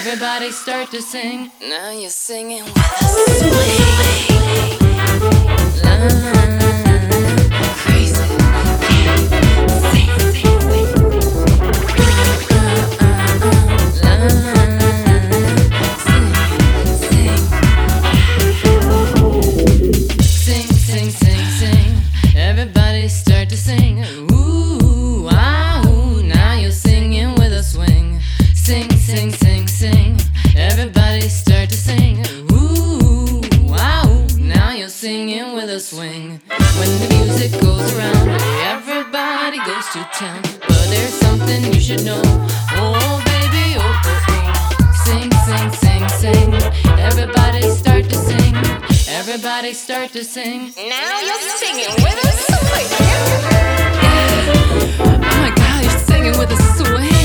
Everybody start to sing. Now you're singing with a swing. Crazy. Sing, sing, sing. Sing, sing, sing, sing. Everybody start to sing. Ooh, wow. Now you're singing with a swing. Sing, sing, sing, sing. Everybody start to sing. Ooh, wow. Now you're singing with a swing. When the music goes around, everybody goes to town. But there's something you should know. Oh, baby, oh, oh, oh. Sing, sing, sing, sing. Everybody start to sing. Everybody start to sing. Now you're singing with a swing. Oh my God, you're singing with a swing.